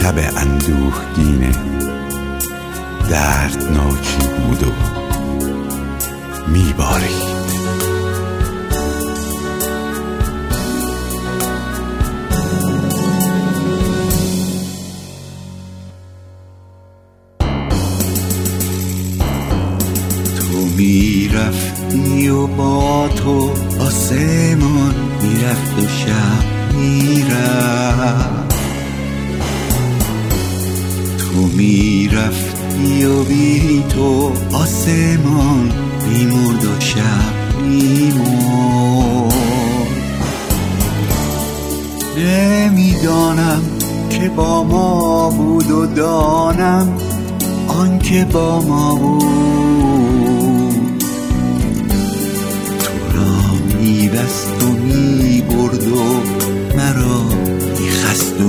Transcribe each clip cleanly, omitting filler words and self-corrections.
شب اندوهگینه دردناکی بود و میبارید. تو میرفتی و با تو آسمان میرفت و شب میرفت. تو میرفتی و بی تو آسمان میمرد و شب میمرد. نمیدانم که با ما بود و دانم آن که با ما بود تو را میبست و میبرد و مرا میخست و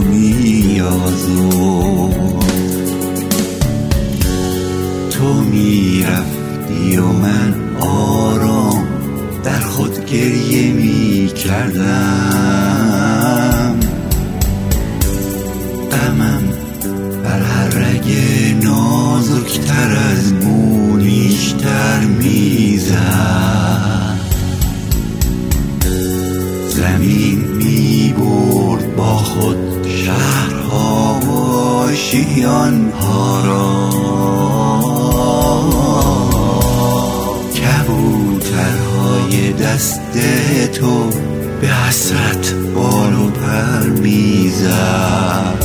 میازرد. تو میرفتی و من آرام در خود گریه میکردم. غمم بر هر رگ نازکتر از مو نیشتر میزد. زمین میبرد با خود شهرها و آشیانها را. کبوترهای دست تو به حسرت بال و پر میزد.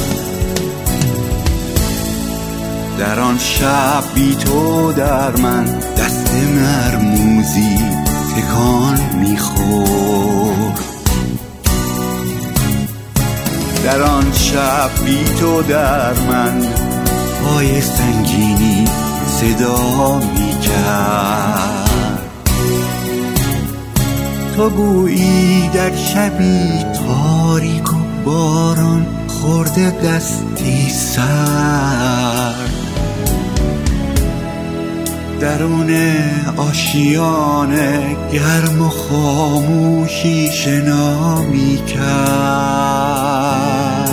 در آن شب بی تو در من دست مرموزی تکان میخورد. در آن شب بی تو در من پای سنگینی صدا میکرد. تو گویی در شبی تاریک و باران خورده دستی سرد. درون آشیانه گرم و خاموشی شنا میکرد.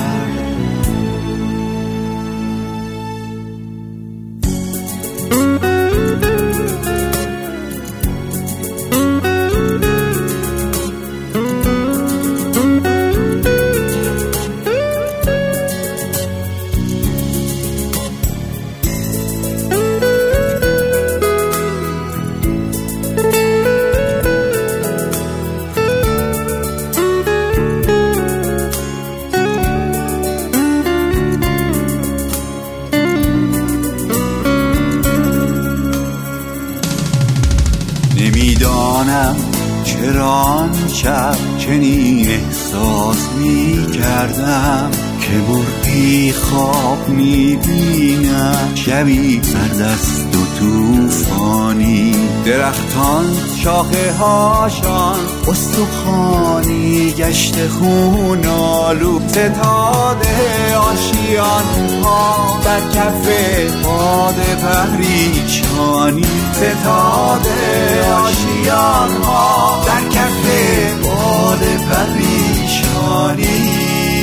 نمیدانم چرا آن شب چنین احساس می کردم که مرغی خواب می بینم شبی سردست و توفانی. درختان شاخه هاشان استخوانی گشت خون آلو. ستاده آشیان ها در کف باد پریشانی. ستاده آشیان ها در کف باد پریشانی.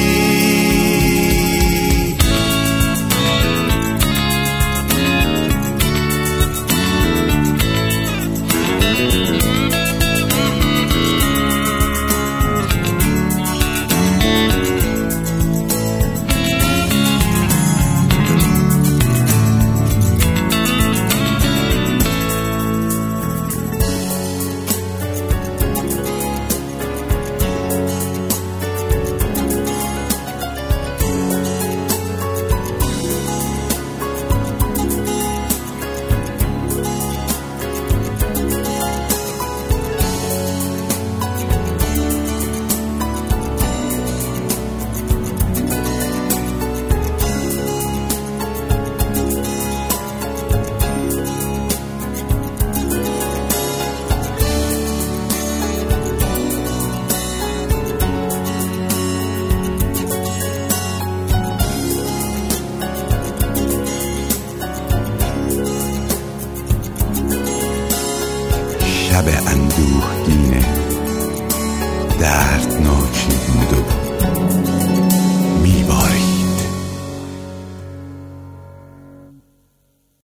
شب اندوهگینه دردناکی بود و میبارید.